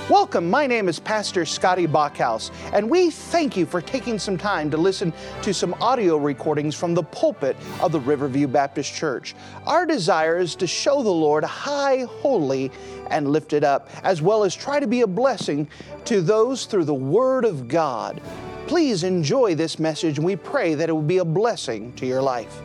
Welcome, my name is Pastor Scotty Bachhaus, and we thank you for taking some time to listen to some audio recordings from the pulpit of the Riverview Baptist Church. Our desire is to show the Lord high, holy, and lifted up, as well as try to be a blessing to those through the Word of God. Please enjoy this message, and we pray that it will be a blessing to your life.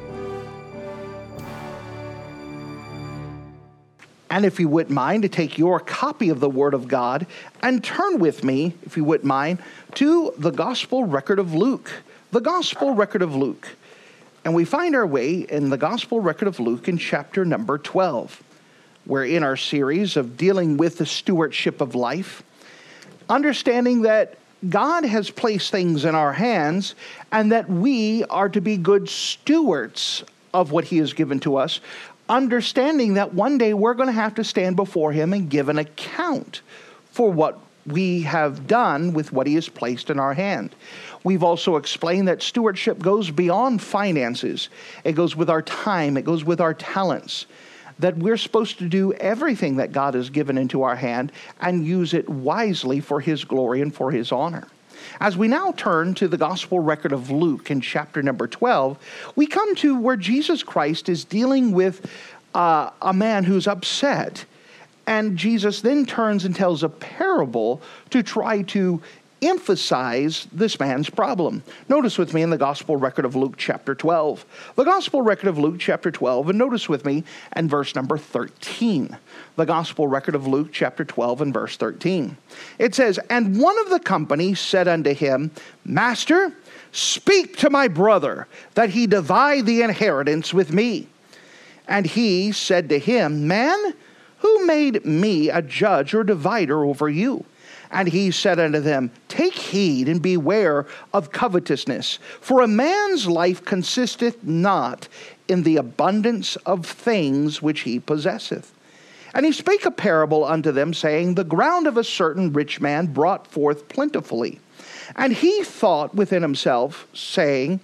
And if you wouldn't mind to take your copy of the Word of God and turn with me, if you wouldn't mind, to the Gospel record of Luke. The Gospel record of Luke. And we find our way in the Gospel record of Luke in chapter number 12. We're in our series of dealing with the stewardship of life, understanding that God has placed things in our hands and that we are to be good stewards of what He has given to us, understanding that one day we're going to have to stand before Him and give an account for what we have done with what He has placed in our hand. We've also explained that stewardship goes beyond finances. It goes with our time. It goes with our talents. That we're supposed to do everything that God has given into our hand and use it wisely for His glory and for His honor. As we now turn to the Gospel record of Luke in chapter number 12, we come to where Jesus Christ is dealing with a man who's upset. And Jesus then turns and tells a parable to try to emphasize this man's problem. Notice with me in the Gospel record of Luke chapter 12. The Gospel record of Luke chapter 12, and notice with me in verse number 13. The Gospel record of Luke chapter 12 and verse 13. It says, "And one of the company said unto him, Master, speak to my brother, that he divide the inheritance with me. And he said to him, Man, who made me a judge or divider over you? And he said unto them, Take heed and beware of covetousness, for a man's life consisteth not in the abundance of things which he possesseth. And he spake a parable unto them, saying, The ground of a certain rich man brought forth plentifully. And he thought within himself, saying,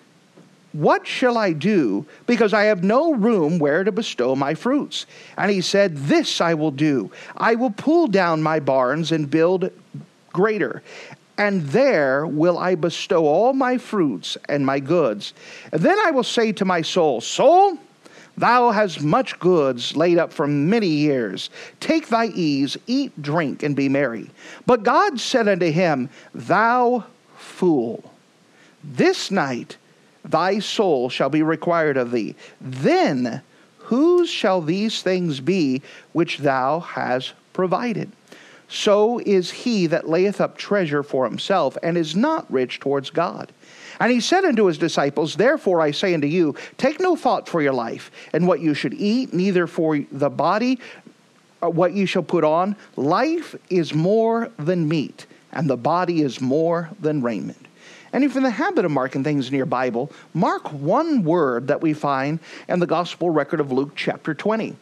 What shall I do, because I have no room where to bestow my fruits? And he said, This I will do. I will pull down my barns and build greater, and there will I bestow all my fruits and my goods. And then I will say to my soul, Soul, thou hast much goods laid up for many years. Take thy ease, eat, drink, and be merry. But God said unto him, Thou fool, this night thy soul shall be required of thee. Then whose shall these things be which thou hast provided? So is he that layeth up treasure for himself, and is not rich towards God. And he said unto his disciples, Therefore I say unto you, take no thought for your life, and what you should eat, neither for the body what you shall put on. Life is more than meat, and the body is more than raiment. And if you're in the habit of marking things in your Bible, mark one word that we find in the Gospel record of Luke chapter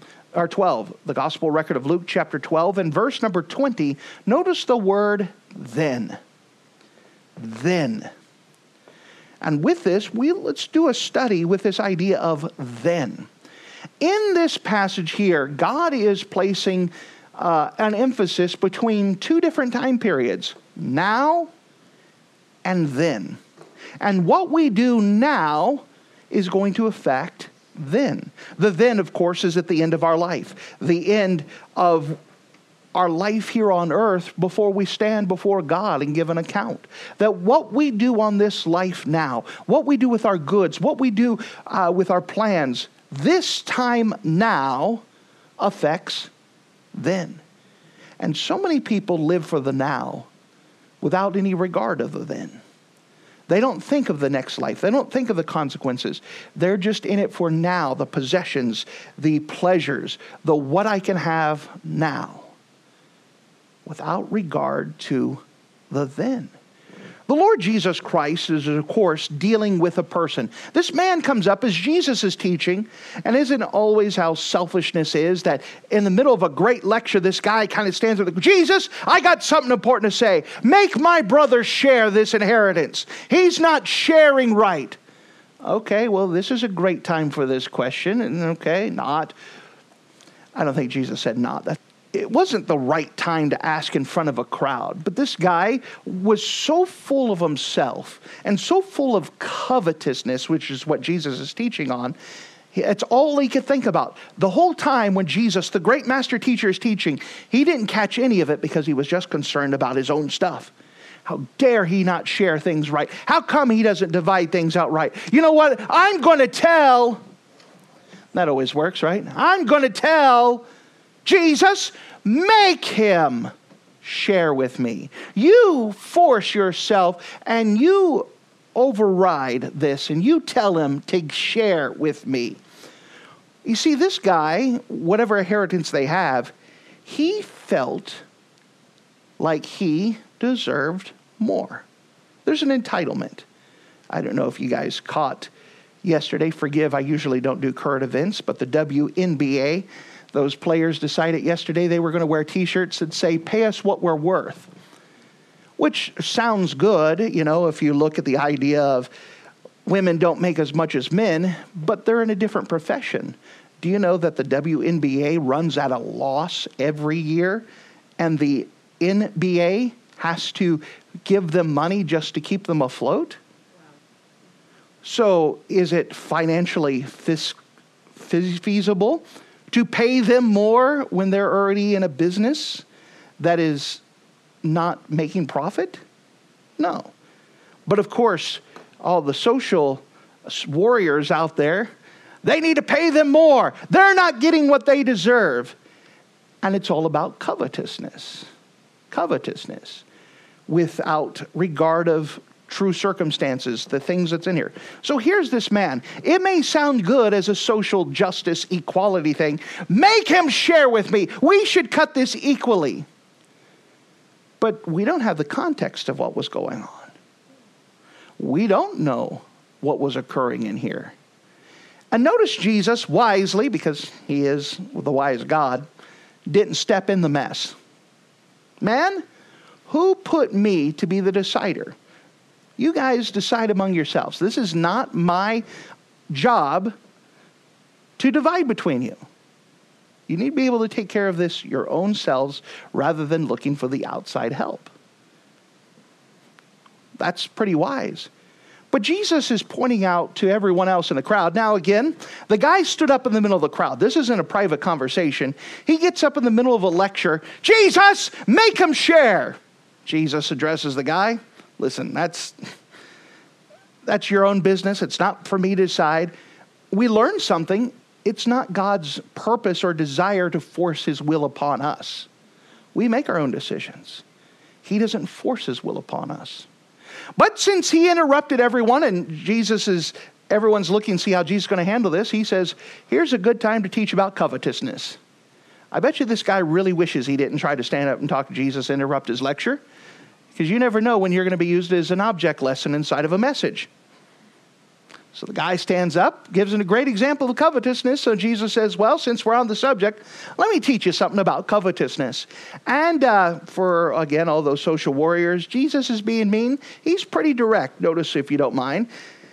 12. The Gospel record of Luke chapter 12 and verse number 20. Notice the word then. Then. And with this, let's do a study with this idea of then. In this passage here, God is placing an emphasis between two different time periods. Now and then. And what we do now is going to affect then. The then, of course, is at the end of our life. The end of our life here on earth before we stand before God and give an account. That what we do on this life now, what we do with our goods, what we do with our plans, this time now affects then. And so many people live for the now without any regard of the then. They don't think of the next life. They don't think of the consequences. They're just in it for now, the possessions, the pleasures, the what I can have now, without regard to the then. The Lord Jesus Christ is, of course, dealing with a person. This man comes up as Jesus is teaching, and isn't always how selfishness is, that in the middle of a great lecture, this guy kind of stands there, Jesus, I got something important to say. Make my brother share this inheritance. He's not sharing right. Okay, well, this is a great time for this question. And okay, not. I don't think Jesus said not. it wasn't the right time to ask in front of a crowd. But this guy was so full of himself and so full of covetousness, which is what Jesus is teaching on. It's all he could think about. The whole time when Jesus, the great master teacher, is teaching, he didn't catch any of it because he was just concerned about his own stuff. How dare he not share things right? How come he doesn't divide things out right? You know what? I'm going to tell. That always works, right? I'm going to tell Jesus, make him share with me. You force yourself and you override this and you tell him to share with me. You see, this guy, whatever inheritance they have, he felt like he deserved more. There's an entitlement. I don't know if you guys caught yesterday. Forgive, I usually don't do current events, but the WNBA, those players decided yesterday they were going to wear t-shirts that say, pay us what we're worth. Which sounds good, you know, if you look at the idea of women don't make as much as men, but they're in a different profession. Do you know that the WNBA runs at a loss every year, and the NBA has to give them money just to keep them afloat? So is it financially feasible to pay them more when they're already in a business that is not making profit? No. But of course, all the social warriors out there, they need to pay them more. They're not getting what they deserve. And it's all about covetousness. Covetousness. Without regard of true circumstances, the things that's in here. So here's this man. It may sound good as a social justice equality thing. Make him share with me. We should cut this equally. But we don't have the context of what was going on. We don't know what was occurring in here. And notice Jesus wisely, because he is the wise God, didn't step in the mess. Man, who put me to be the decider? You guys decide among yourselves. This is not my job to divide between you. You need to be able to take care of this your own selves rather than looking for the outside help. That's pretty wise. But Jesus is pointing out to everyone else in the crowd. Now again, the guy stood up in the middle of the crowd. This isn't a private conversation. He gets up in the middle of a lecture. Jesus, make him share. Jesus addresses the guy. Listen, that's your own business. It's not for me to decide. We learned something. It's not God's purpose or desire to force his will upon us. We make our own decisions. He doesn't force his will upon us. But since he interrupted everyone and everyone's looking to see how Jesus is going to handle this, he says, here's a good time to teach about covetousness. I bet you this guy really wishes he didn't try to stand up and talk to Jesus and interrupt his lecture. Because you never know when you're going to be used as an object lesson inside of a message. So the guy stands up, gives a great example of covetousness. So Jesus says, well, since we're on the subject, let me teach you something about covetousness. And for, again, all those social warriors, Jesus is being mean. He's pretty direct. Notice, if you don't mind.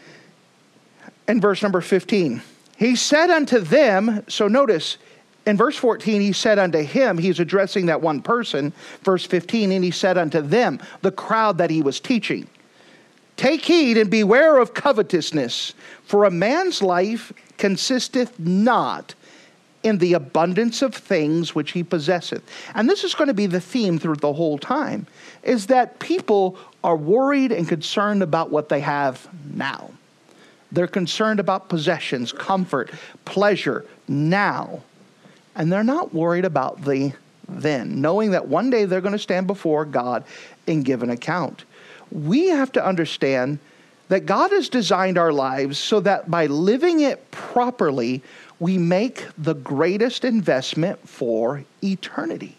In verse number 15, he said unto them, so notice, in verse 14, he said unto him, he's addressing that one person. Verse 15, and he said unto them, the crowd that he was teaching, take heed and beware of covetousness, for a man's life consisteth not in the abundance of things which he possesseth. And this is going to be the theme through the whole time, is that people are worried and concerned about what they have now. They're concerned about possessions, comfort, pleasure now. And they're not worried about the then, knowing that one day they're going to stand before God and give an account. We have to understand that God has designed our lives so that by living it properly, we make the greatest investment for eternity.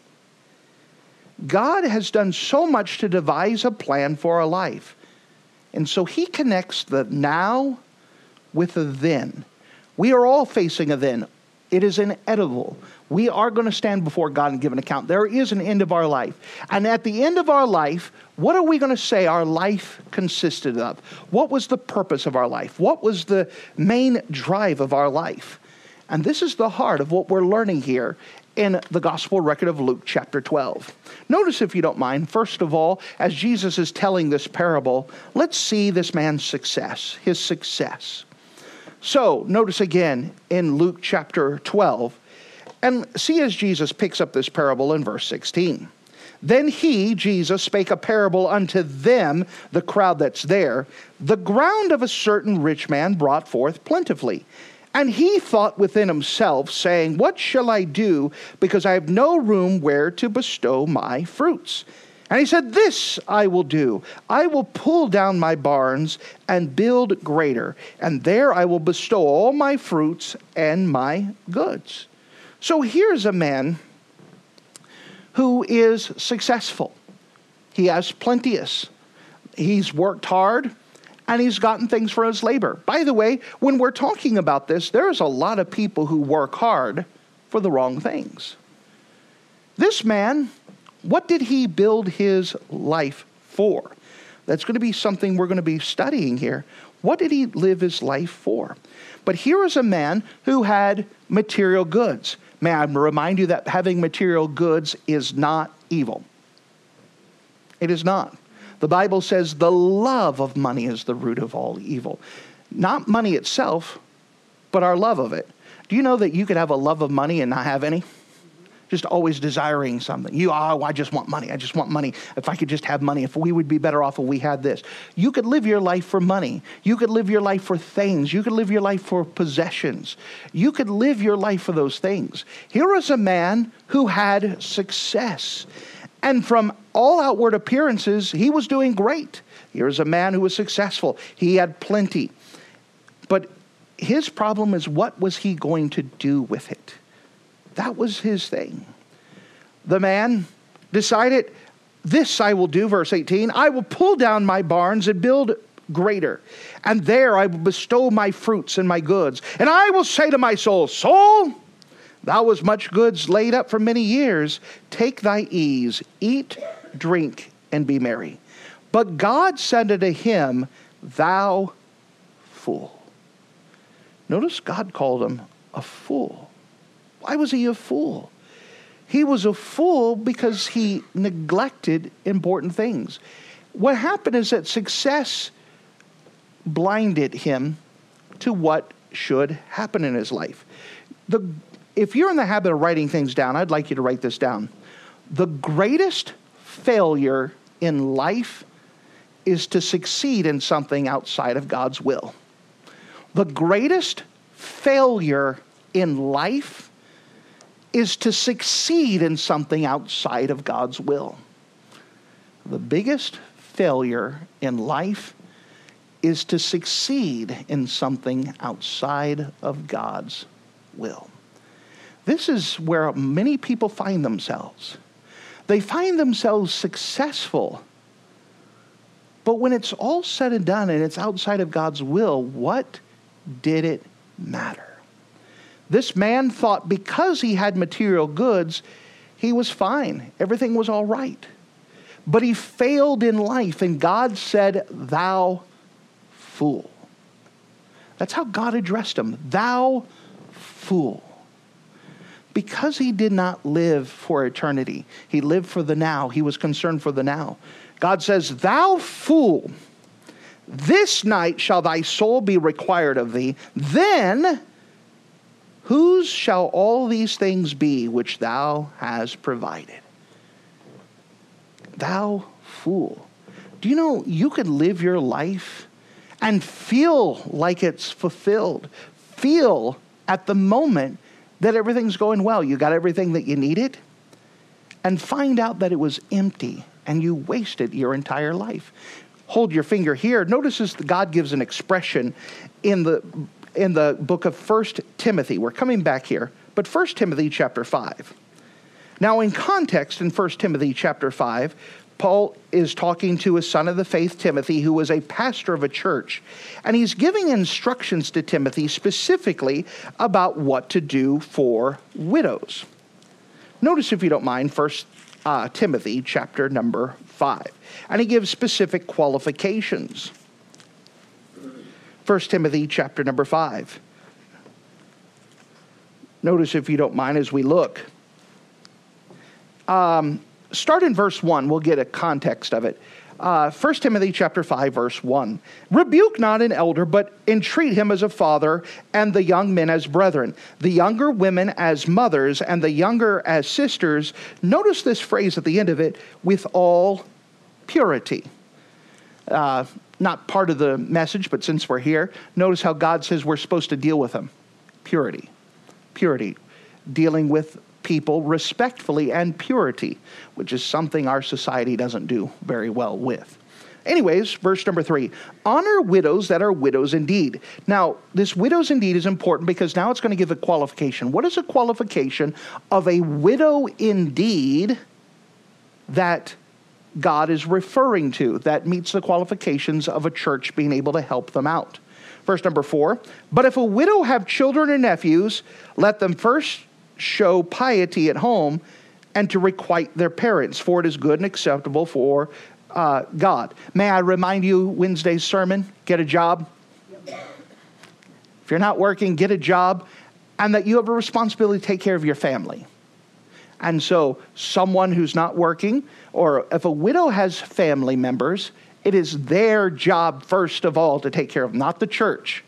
God has done so much to devise a plan for our life. And so he connects the now with the then. We are all facing a then. It is inevitable. We are going to stand before God and give an account. There is an end of our life. And at the end of our life, what are we going to say our life consisted of? What was the purpose of our life? What was the main drive of our life? And this is the heart of what we're learning here in the gospel record of Luke chapter 12. Notice, if you don't mind, first of all, as Jesus is telling this parable, let's see this man's success, his success. So, notice again in Luke chapter 12, and see as Jesus picks up this parable in verse 16. Then he, Jesus, spake a parable unto them, the crowd that's there. The ground of a certain rich man brought forth plentifully. And he thought within himself, saying, What shall I do, because I have no room where to bestow my fruits? And he said, This I will do. I will pull down my barns and build greater, and there I will bestow all my fruits and my goods. So here's a man who is successful. He has plenteous. He's worked hard, and he's gotten things for his labor. By the way, when we're talking about this, there's a lot of people who work hard for the wrong things. This man, what did he build his life for? That's going to be something we're going to be studying here. What did he live his life for? But here is a man who had material goods. May I remind you that having material goods is not evil. It is not. The Bible says the love of money is the root of all evil. Not money itself, but our love of it. Do you know that you could have a love of money and not have any? Just always desiring something. I just want money. I just want money. If I could just have money, if we would be better off if we had this. You could live your life for money. You could live your life for things. You could live your life for possessions. You could live your life for those things. Here is a man who had success. And from all outward appearances, he was doing great. Here's a man who was successful. He had plenty. But his problem is, what was he going to do with it? That was his thing. The man decided, This I will do, verse 18, I will pull down my barns and build greater, and there I will bestow my fruits and my goods. And I will say to my soul, Soul, thou hast much goods laid up for many years. Take thy ease, eat, drink, and be merry. But God said unto him, Thou fool. Notice God called him a fool. Why was he a fool? He was a fool because he neglected important things. What happened is that success blinded him to what should happen in his life. If you're in the habit of writing things down, I'd like you to write this down. The greatest failure in life is to succeed in something outside of God's will. The greatest failure in life is to succeed in something outside of God's will. The biggest failure in life is to succeed in something outside of God's will. This is where many people find themselves. They find themselves successful, but when it's all said and done and it's outside of God's will, what did it matter? This man thought because he had material goods, he was fine. Everything was all right. But he failed in life, and God said, Thou fool. That's how God addressed him. Thou fool. Because he did not live for eternity. He lived for the now. He was concerned for the now. God says, Thou fool, this night shall thy soul be required of thee. Then whose shall all these things be which thou hast provided? Thou fool. Do you know you could live your life and feel like it's fulfilled? Feel at the moment that everything's going well. You got everything that you needed, and find out that it was empty and you wasted your entire life. Hold your finger here. Notice as God gives an expression in the book of 1 Timothy. We're coming back here, but 1 Timothy chapter 5. Now in context in 1 Timothy chapter 5, Paul is talking to his son of the faith, Timothy, who was a pastor of a church. And he's giving instructions to Timothy specifically about what to do for widows. Notice, if you don't mind, 1 Timothy chapter number 5. And he gives specific qualifications. 1 Timothy chapter number 5. Notice, if you don't mind, as we look. Start in verse 1. We'll get a context of it. 1 Timothy chapter 5, verse 1. Rebuke not an elder, but entreat him as a father, and the young men as brethren, the younger women as mothers, and the younger as sisters. Notice this phrase at the end of it, with all purity. Not part of the message, but since we're here, notice how God says we're supposed to deal with them. Purity. Purity. Dealing with people respectfully and purity, which is something our society doesn't do very well with. Anyways, verse number 3, honor widows that are widows indeed. Now, this widows indeed is important because now it's going to give a qualification. What is a qualification of a widow indeed that God is referring to that meets the qualifications of a church being able to help them out? Verse number 4, but if a widow have children or nephews, let them first show piety at home and to requite their parents, for it is good and acceptable for God. May I remind you, Wednesday's sermon, get a job. If you're not working, get a job, and that you have a responsibility to take care of your family. And so someone who's not working, or if a widow has family members, it is their job first of all to take care of, not the church.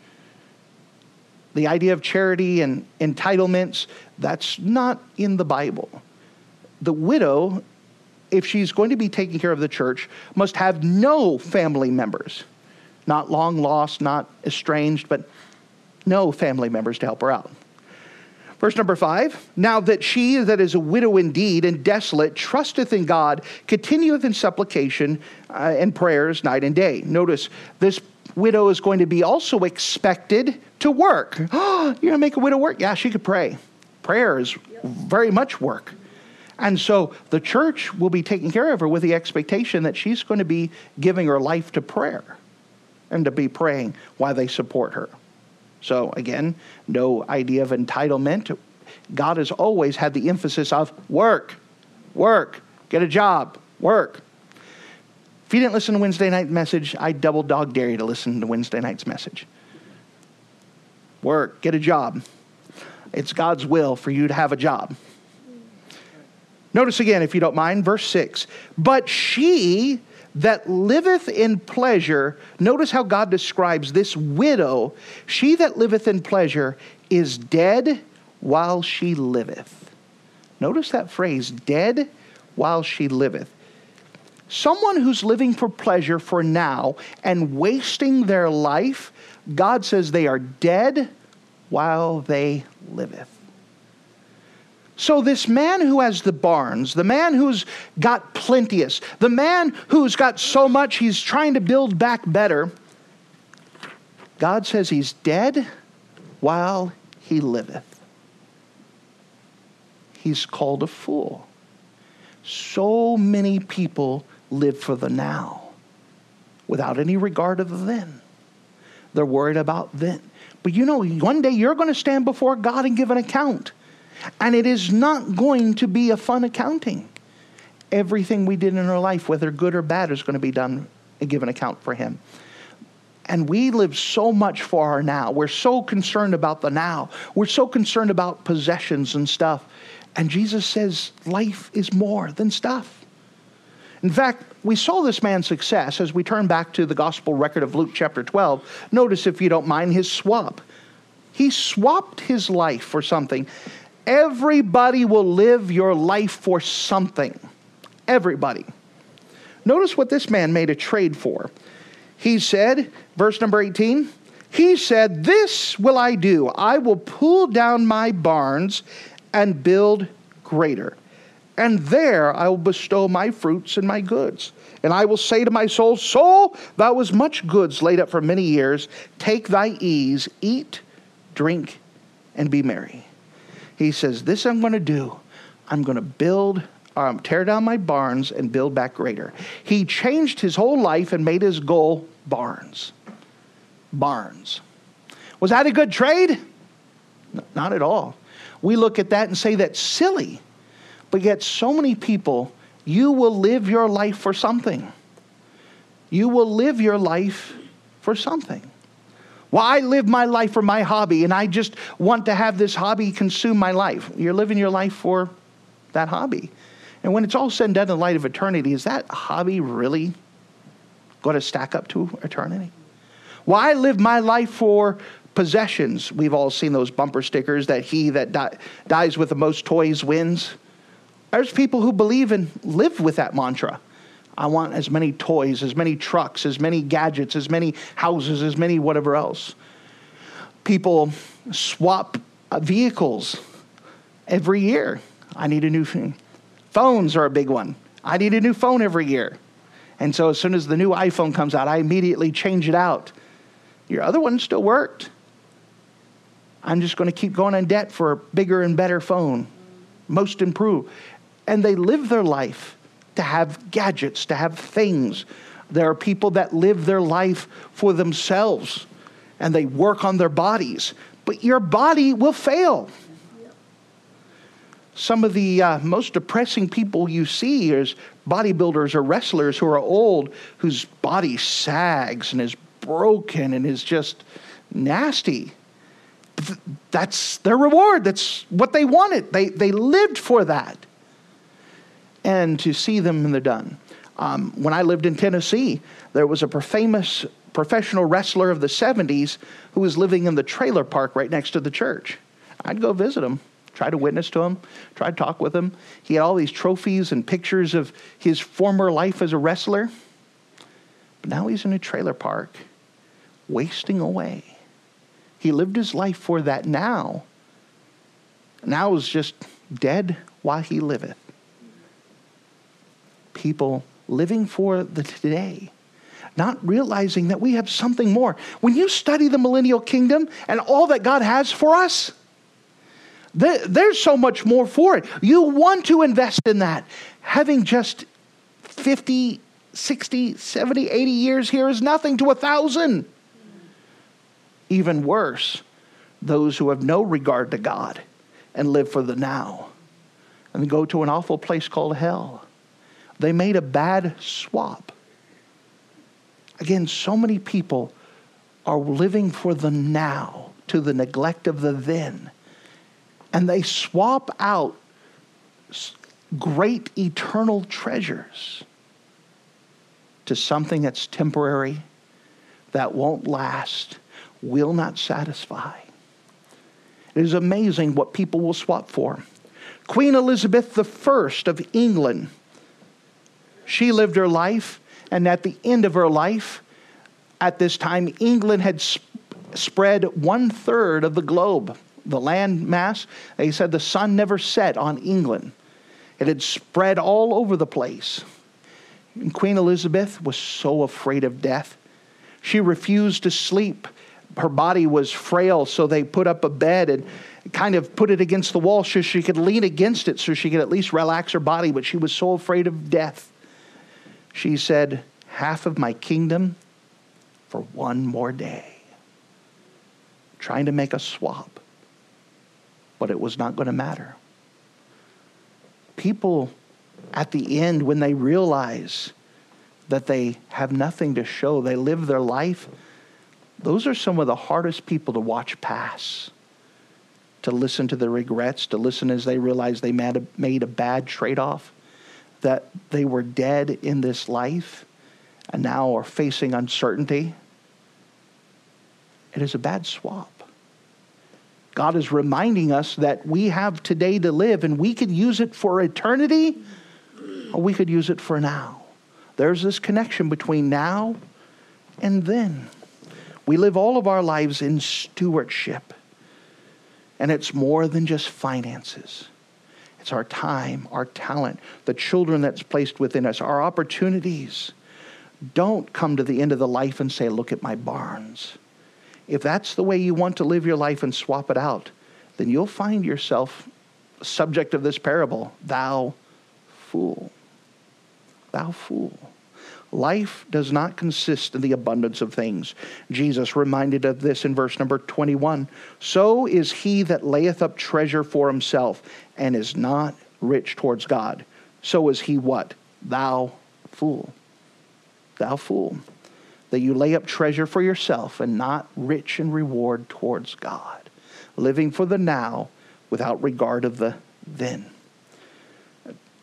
The idea of charity and entitlements, that's not in the Bible. The widow, if she's going to be taking care of the church, must have no family members. Not long lost, not estranged, but no family members to help her out. Verse number 5, now that she that is a widow indeed and desolate trusteth in God, continueth in supplication and prayers night and day. Notice, this widow is going to be also expected to work. Oh, you're going to make a widow work? Yeah, she could pray. Prayer is very much work. And so the church will be taking care of her with the expectation that she's going to be giving her life to prayer and to be praying while they support her. So again, no idea of entitlement. God has always had the emphasis of work, get a job, work. If you didn't listen to Wednesday night message, I double dog dare you to listen to Wednesday night's message. Work, get a job. It's God's will for you to have a job. Notice again, if you don't mind, verse 6. But she that liveth in pleasure, notice how God describes this widow. She that liveth in pleasure is dead while she liveth. Notice that phrase, dead while she liveth. Someone who's living for pleasure for now and wasting their life, God says they are dead while they liveth. So this man who has the barns, the man who's got plenteous, the man who's got so much he's trying to build back better, God says he's dead while he liveth. He's called a fool. So many people live for the now without any regard of the then. They're worried about then. But you know, one day you're going to stand before God and give an account. And it is not going to be a fun accounting. Everything we did in our life, whether good or bad, is going to be done and give an account for him. And we live so much for our now. We're so concerned about the now. We're so concerned about possessions and stuff. And Jesus says life is more than stuff. In fact, we saw this man's success as we turn back to the gospel record of Luke chapter 12. Notice, if you don't mind, his swap. He swapped his life for something. Everybody will live your life for something. Everybody. Notice what this man made a trade for. He said, verse number 18, he said, this will I do. I will pull down my barns and build greater. And there I will bestow my fruits and my goods. And I will say to my soul, soul, thou hast much goods laid up for many years. Take thy ease, eat, drink, and be merry. He says, this I'm going to do. I'm going to tear down my barns and build back greater. He changed his whole life and made his goal barns. Barns. Was that a good trade? No, not at all. We look at that and say that's silly. But yet so many people, you will live your life for something. You will live your life for something. Well, I live my life for my hobby, and I just want to have this hobby consume my life. You're living your life for that hobby. And when it's all said and done in light of eternity, is that hobby really going to stack up to eternity? Why live my life for possessions? We've all seen those bumper stickers that he that dies with the most toys wins. There's people who believe and live with that mantra. I want as many toys, as many trucks, as many gadgets, as many houses, as many whatever else. People swap vehicles every year. I need a new thing. Phones are a big one. I need a new phone every year. And so as soon as the new iPhone comes out, I immediately change it out. Your other one still worked. I'm just going to keep going in debt for a bigger and better phone. Most improved. And they live their life to have gadgets, to have things. There are people that live their life for themselves and they work on their bodies. But your body will fail. Some of the most depressing people you see is bodybuilders or wrestlers who are old, whose body sags and is broken and is just nasty. That's their reward. That's what they wanted. They lived for that. And to see them when they're done. When I lived in Tennessee, there was a famous professional wrestler of the 70s who was living in the trailer park right next to the church. I'd go visit him, try to witness to him, try to talk with him. He had all these trophies and pictures of his former life as a wrestler. But now he's in a trailer park, wasting away. He lived his life for that now. Now is just dead while he liveth. People living for the today, not realizing that we have something more. When you study the millennial kingdom and all that God has for us, there's so much more for it. You want to invest in that. Having just 50, 60, 70, 80 years here is nothing to 1,000. Even worse, those who have no regard to God and live for the now and go to an awful place called hell. They made a bad swap. Again, so many people are living for the now to the neglect of the then. And they swap out great eternal treasures to something that's temporary, that won't last, will not satisfy. It is amazing what people will swap for. Queen Elizabeth I of England, she lived her life, and at the end of her life, at this time, England had spread 1/3 of the globe. The land mass, they said the sun never set on England. It had spread all over the place. And Queen Elizabeth was so afraid of death. She refused to sleep. Her body was frail, so they put up a bed and kind of put it against the wall so she could lean against it so she could at least relax her body, but she was so afraid of death. She said, half of my kingdom for one more day. Trying to make a swap. But it was not going to matter. People at the end, when they realize that they have nothing to show, they live their life, those are some of the hardest people to watch pass. To listen to the regrets, to listen as they realize they made a bad trade-off. That they were dead in this life and now are facing uncertainty. It is a bad swap. God is reminding us that we have today to live and we can use it for eternity or we could use it for now. There's this connection between now and then. We live all of our lives in stewardship. And it's more than just finances. It's our time, our talent, the children that's placed within us, our opportunities. Don't come to the end of the life and say, look at my barns. If that's the way you want to live your life and swap it out, then you'll find yourself subject of this parable. Thou fool. Thou fool. Life does not consist in the abundance of things. Jesus reminded of this in verse number 21. So is he that layeth up treasure for himself and is not rich towards God. So is he what? Thou fool. Thou fool. That you lay up treasure for yourself and not rich in reward towards God. Living for the now without regard of the then.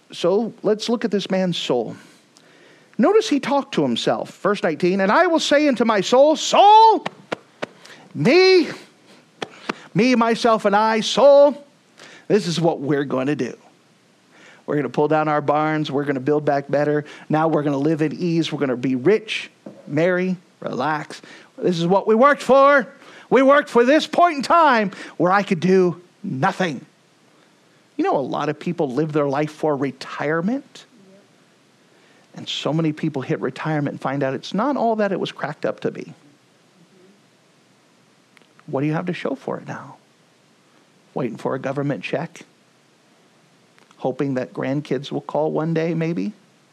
So let's look at this man's soul. Notice he talked to himself. Verse 19, and I will say unto my soul, soul, me, myself, and I, soul, this is what we're going to do. We're going to pull down our barns. We're going to build back better. Now we're going to live at ease. We're going to be rich, merry, relax. This is what we worked for. We worked for this point in time where I could do nothing. You know, a lot of people live their life for retirement. And so many people hit retirement and find out it's not all that it was cracked up to be. What do you have to show for it now? Waiting for a government check? Hoping that grandkids will call one day, maybe?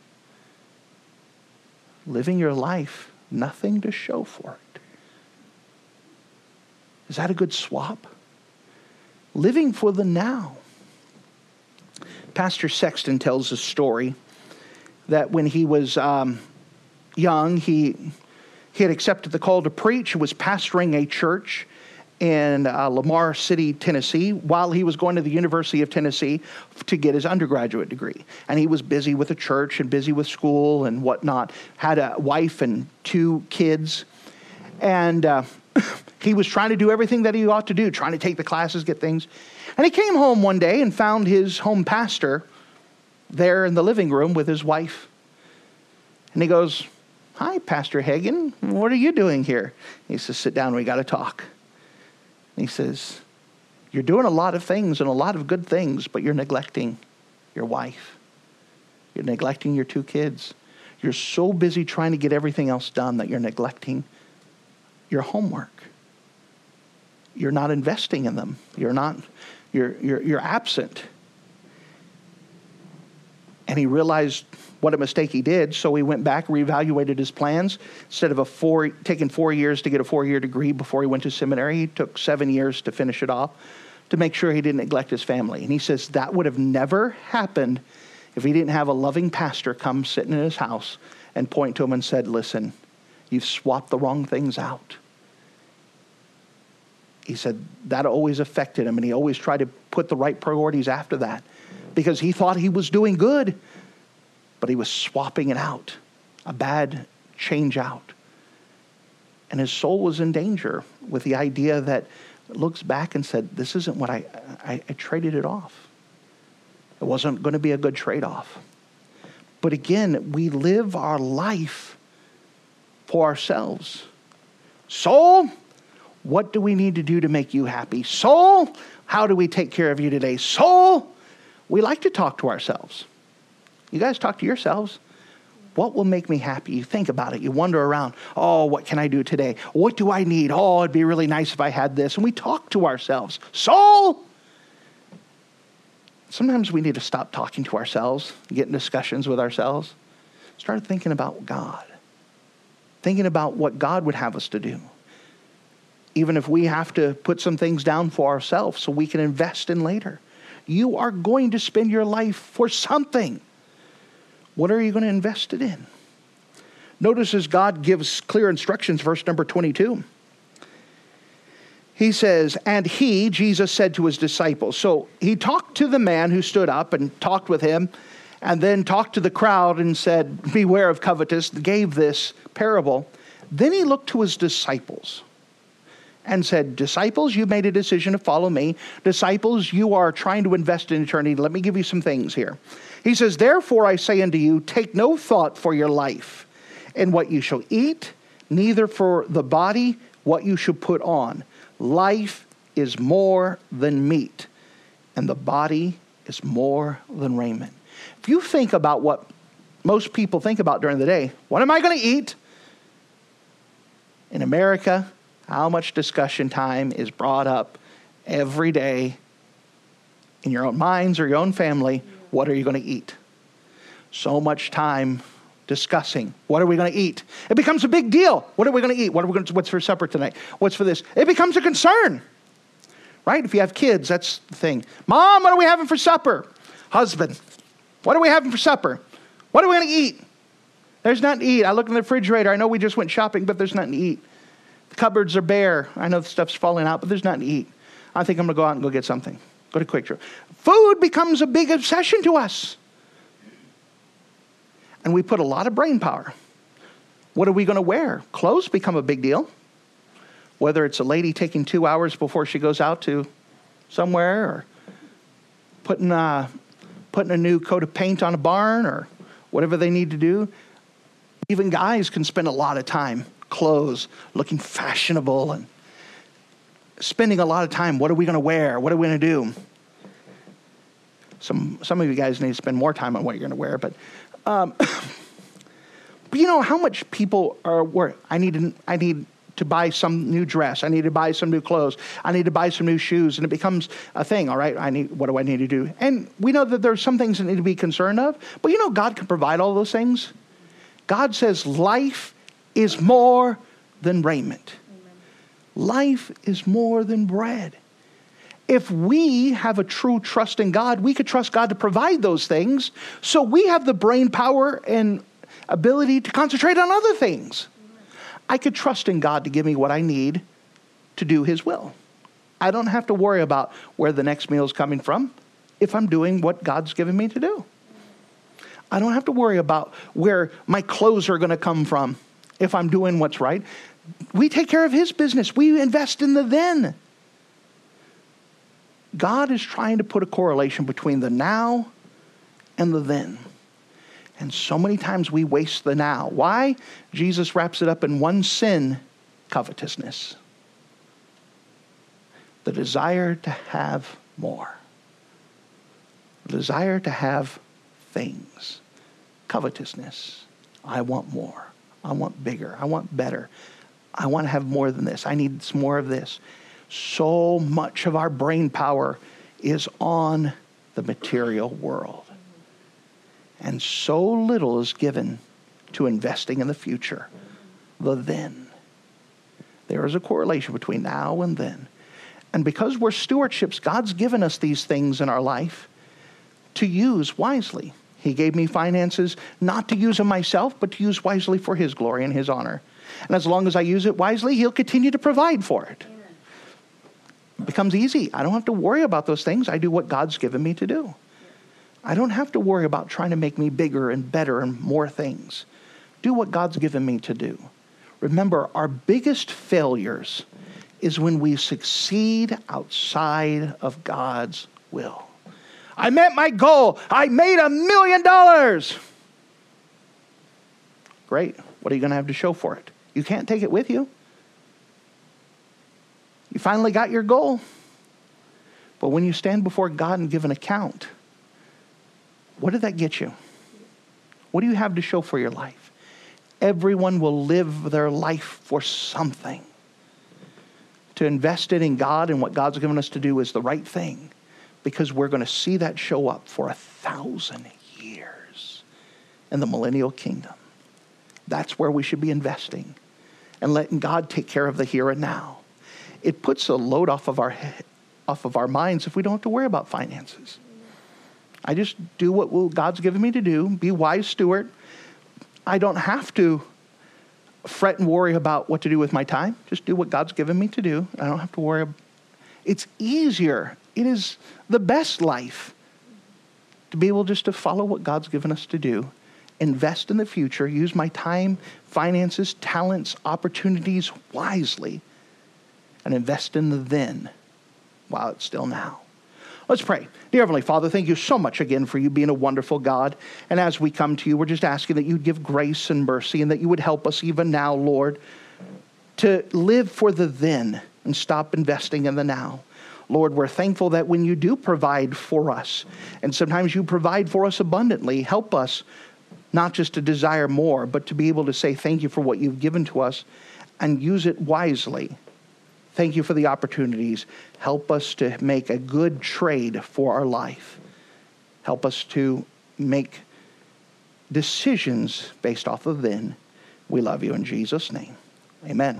Living your life, nothing to show for it. Is that a good swap? Living for the now. Pastor Sexton tells a story that when he was young, he had accepted the call to preach. He was pastoring a church in Lamar City, Tennessee, while he was going to the University of Tennessee to get his undergraduate degree. And he was busy with the church and busy with school and whatnot, had a wife and 2 kids. And he was trying to do everything that he ought to do, trying to take the classes, get things. And he came home one day and found his home pastor there in the living room with his wife. And he goes, hi, Pastor Hagin, what are you doing here? He says, sit down, we got to talk. And he says, you're doing a lot of things and a lot of good things, but you're neglecting your wife. You're neglecting your 2 kids. You're so busy trying to get everything else done that you're neglecting your homework. You're not investing in them. You're absent. And he realized what a mistake he did, so he went back, reevaluated his plans. Instead of taking 4 years to get a 4-year degree before he went to seminary, he took 7 years to finish it off to make sure he didn't neglect his family. And he says that would have never happened if he didn't have a loving pastor come sitting in his house and point to him and said, listen, you've swapped the wrong things out. He said that always affected him, and he always tried to put the right priorities after that because he thought he was doing good, but he was swapping it out, a bad change out. And his soul was in danger with the idea that looks back and said, this isn't what I traded it off. It wasn't going to be a good trade-off. But again, we live our life for ourselves. Soul, what do we need to do to make you happy? Soul, how do we take care of you today? Soul, we like to talk to ourselves. You guys talk to yourselves. What will make me happy? You think about it. You wander around. Oh, what can I do today? What do I need? Oh, it'd be really nice if I had this. And we talk to ourselves. Soul! Sometimes we need to stop talking to ourselves, get in discussions with ourselves. Start thinking about God. Thinking about what God would have us to do. Even if we have to put some things down for ourselves so we can invest in later. You are going to spend your life for something. What are you going to invest it in? Notice as God gives clear instructions, verse number 22. He says, and he, Jesus, said to his disciples. So he talked to the man who stood up and talked with him, and then talked to the crowd and said, beware of covetous, gave this parable. Then he looked to his disciples and said, disciples, you made a decision to follow me. Disciples, you are trying to invest in eternity. Let me give you some things here. He says, therefore I say unto you, take no thought for your life and what you shall eat, neither for the body what you should put on. Life is more than meat, and the body is more than raiment. If you think about what most people think about during the day, what am I going to eat? In America, how much discussion time is brought up every day in your own minds or your own family? What are you going to eat? So much time discussing. What are we going to eat? It becomes a big deal. What are we going to eat? What's for supper tonight? What's for this? It becomes a concern, right? If you have kids, that's the thing. Mom, what are we having for supper? Husband, what are we having for supper? What are we going to eat? There's nothing to eat. I look in the refrigerator. I know we just went shopping, but there's nothing to eat. The cupboards are bare. I know the stuff's falling out, but there's nothing to eat. I think I'm going to go out and go get something. Go to Quick Trip. Food becomes a big obsession to us. And we put a lot of brain power. What are we going to wear? Clothes become a big deal. Whether it's a lady taking 2 hours before she goes out to somewhere, or putting a new coat of paint on a barn, or whatever they need to do. Even guys can spend a lot of time clothes, looking fashionable, and spending a lot of time, what are we going to wear? What are we going to do? Some of you guys need to spend more time on what you're going to wear, but you know how much people are worried. I need to buy some new dress. I need to buy some new clothes. I need to buy some new shoes. And it becomes a thing, all right? What do I need to do? And we know that there's some things that need to be concerned of. But you know God can provide all those things. God says life is more than raiment. Amen. Life is more than bread. If we have a true trust in God, we could trust God to provide those things. So we have the brain power and ability to concentrate on other things. I could trust in God to give me what I need to do His will. I don't have to worry about where the next meal is coming from if I'm doing what God's given me to do. I don't have to worry about where my clothes are going to come from if I'm doing what's right. We take care of His business. We invest in the then. God is trying to put a correlation between the now and the then. And so many times we waste the now. Why? Jesus wraps it up in one sin: covetousness. The desire to have more. The desire to have things. Covetousness. I want more. I want bigger. I want better. I want to have more than this. I need some more of this. So much of our brain power is on the material world. And so little is given to investing in the future, the then. There is a correlation between now and then. And because we're stewardships, God's given us these things in our life to use wisely. He gave me finances not to use them myself, but to use wisely for His glory and His honor. And as long as I use it wisely, He'll continue to provide for it. Amen. It becomes easy. I don't have to worry about those things. I do what God's given me to do. I don't have to worry about trying to make me bigger and better and more things. Do what God's given me to do. Remember, our biggest failures is when we succeed outside of God's will. I met my goal. I made $1 million. Great. What are you going to have to show for it? You can't take it with you. You finally got your goal. But when you stand before God and give an account, what did that get you? What do you have to show for your life? Everyone will live their life for something. To invest it in God and what God's given us to do is the right thing, because we're going to see that show up for 1,000 years in the millennial kingdom. That's where we should be investing and letting God take care of the here and now. It puts a load off of our minds if we don't have to worry about finances. I just do what God's given me to do, be a wise steward. I don't have to fret and worry about what to do with my time. Just do what God's given me to do. I don't have to worry. It's easier. It is the best life to be able just to follow what God's given us to do. Invest in the future. Use my time, finances, talents, opportunities wisely. And invest in the then while it's still now. Let's pray. Dear Heavenly Father, thank you so much again for you being a wonderful God. And as we come to you, we're just asking that you'd give grace and mercy and that you would help us even now, Lord, to live for the then and stop investing in the now. Lord, we're thankful that when you do provide for us, and sometimes you provide for us abundantly, help us not just to desire more, but to be able to say thank you for what you've given to us and use it wisely. Thank you for the opportunities. Help us to make a good trade for our life. Help us to make decisions based off of then. We love you in Jesus' name. Amen.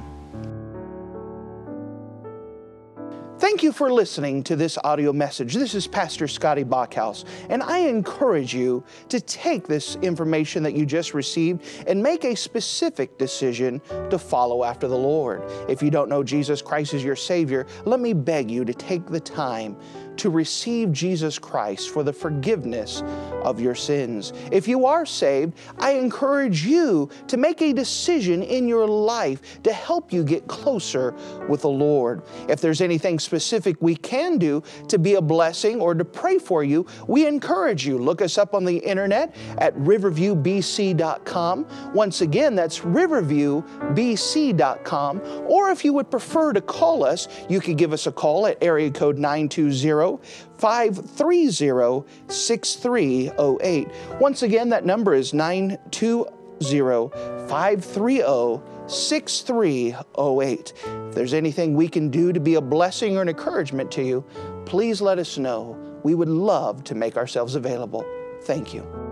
Thank you for listening to this audio message. This is Pastor Scotty Bachhaus, and I encourage you to take this information that you just received and make a specific decision to follow after the Lord. If you don't know Jesus Christ as your Savior, let me beg you to take the time to receive Jesus Christ for the forgiveness of your sins. If you are saved, I encourage you to make a decision in your life to help you get closer with the Lord. If there's anything specific we can do to be a blessing or to pray for you, we encourage you. Look us up on the internet at riverviewbc.com. Once again, that's riverviewbc.com. Or if you would prefer to call us, you could give us a call at area code 920-530-6308. Once again, that number is 920-530-6308. If there's anything we can do to be a blessing or an encouragement to you, please let us know. We would love to make ourselves available. Thank you.